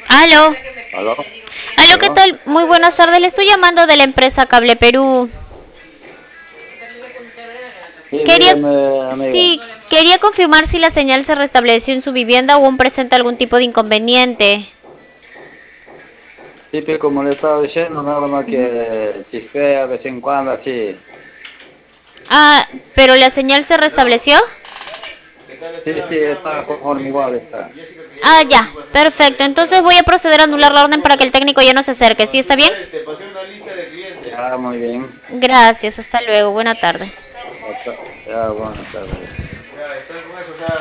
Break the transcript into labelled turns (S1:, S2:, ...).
S1: Aló.
S2: ¿Aló?
S1: Aló, ¿qué
S2: ¿Aló?
S1: tal? Muy buenas tardes. Le estoy llamando de la empresa Cable Perú.
S2: Sí,
S1: Quería,
S2: dígame, amiga.
S1: sí, quería confirmar si la señal se restableció en su vivienda o aún presenta algún tipo de inconveniente.
S2: Sí, pero como le estaba diciendo, nada más que chispea de vez en cuando, así.
S1: Ah, pero la señal se restableció.
S2: Sí, sí, está conforme igual está.
S1: Ah, ya, perfecto. Entonces voy a proceder a anular la orden para que el técnico ya no se acerque. ¿Sí está bien?
S2: Ya, muy bien.
S1: Gracias, hasta luego. Buena tarde.
S2: Ya, buenas tardes.